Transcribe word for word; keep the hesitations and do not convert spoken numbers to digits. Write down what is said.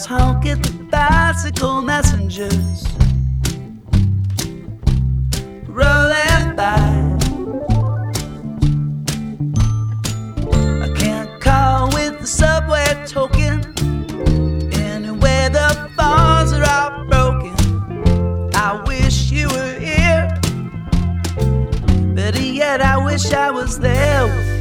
honk at the bicycle messengers rolling by. I can't call with the subway token anywhere the bars are all broken. I wish you were here, better yet I wish I was there with